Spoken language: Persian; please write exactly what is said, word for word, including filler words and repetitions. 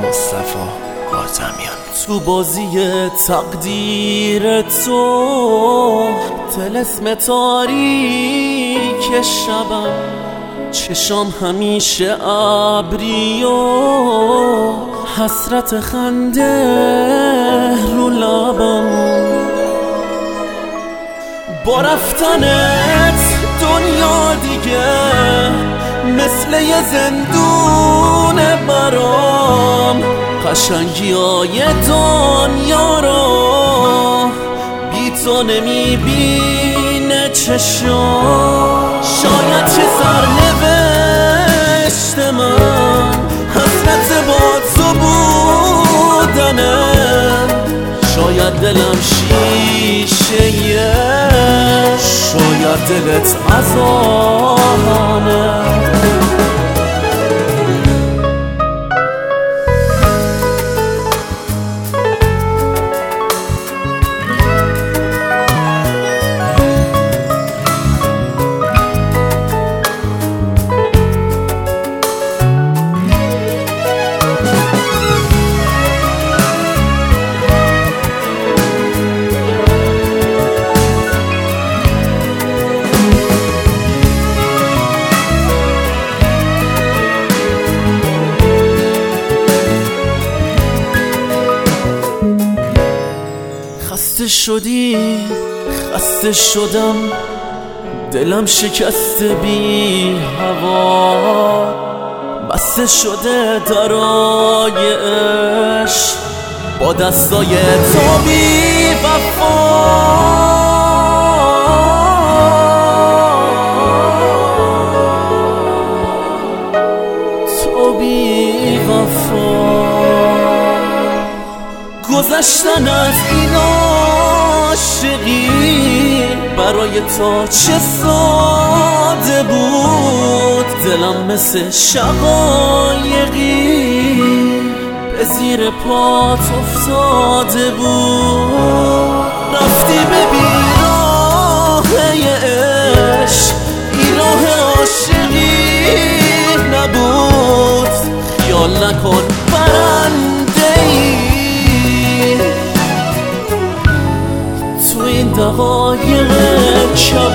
مصطفی حاتمیان. تو بازی تقدیر تو طلسم تاریک شبم، چشام همیشه ابری و حسرت خنده رو لبم. با رفتنت دنیا دیگه مثل یه زندون برام، قشنگی های دنیا رو بی تو نمیبینه چشم. شاید چه سرنوشت من حسرت با تو بودنه، شاید دلم شیشه، شاید دلت از آهنه. خسته شدی، خسته شدم، دلم شکسته بی هوا، بسته شده درای عشق با دستای تو بی وفا. تو بی وفا گذشتن از این عاشقی برای تو چه ساده بود. دلم مثل شقایقی به زیر پات افتاده بود. رفتی به بیراه عشق، این راه عاشقی نبود. خیال نکن برنده ای تو این دقایق